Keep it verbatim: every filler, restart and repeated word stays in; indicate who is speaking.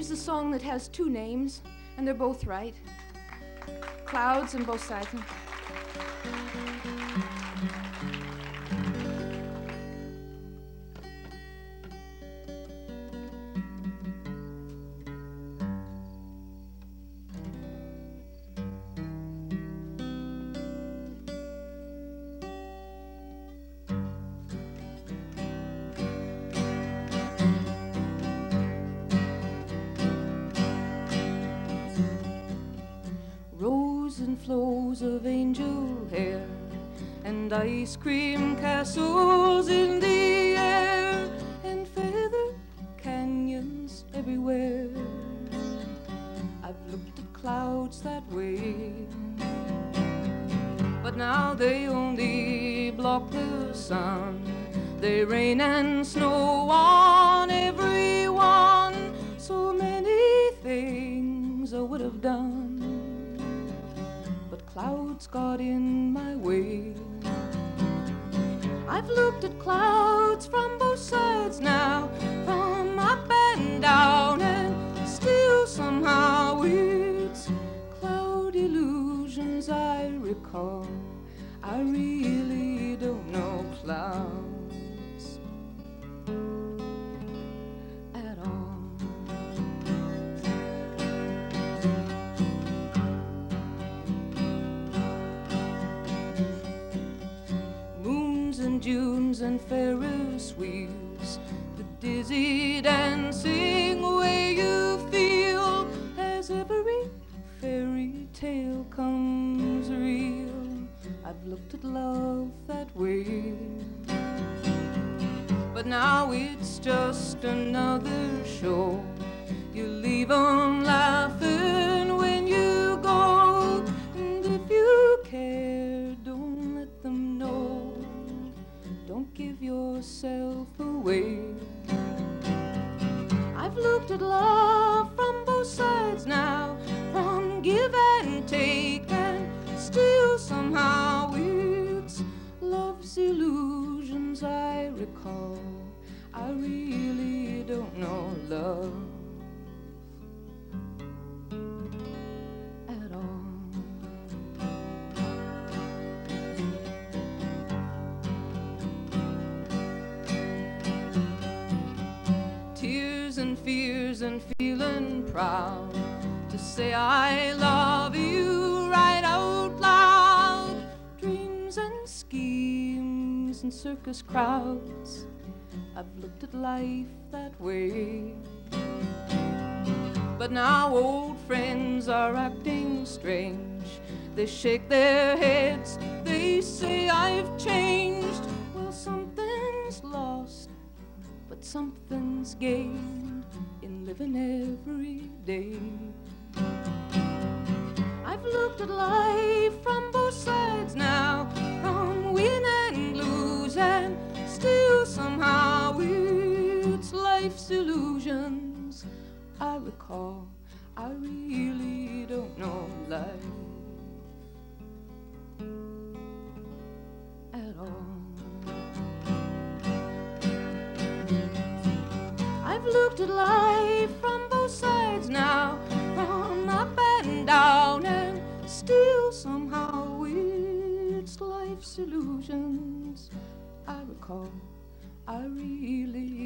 Speaker 1: Here's the song that has two names, and they're both right. Clouds on both sides. And flows of angel hair and ice cream castles in the air and feather canyons everywhere. I've looked at clouds that way, but now they only block the sun. They rain and snow on everyone. So many things I would have done, clouds got in my way. I've looked at clouds from both sides now, from up and down, and still somehow it's cloud illusions I recall. I really don't know clouds at all. And dunes and Ferris wheels, the dizzy dancing way you feel as every fairy tale comes real. I've looked at love that way, but now it's just another show. You leave 'em laughing when you go, and if you care, don't let them know. Don't give yourself away. I've looked at love from both sides now, from give and take, and still somehow it's love's illusions I recall. I really don't know love at all. And fears and feeling proud to say I love you right out loud. Dreams and schemes and circus crowds, I've looked at life that way. But now old friends are acting strange. They shake their heads, they say I've changed. Well, something's lost, but something's gained in living every day. I've looked at life from both sides now, from win and lose, and still somehow it's life's illusions I recall. I really don't know life at all. I've looked at life from both sides now, from up and down, and still somehow it's life's illusions I recall. I really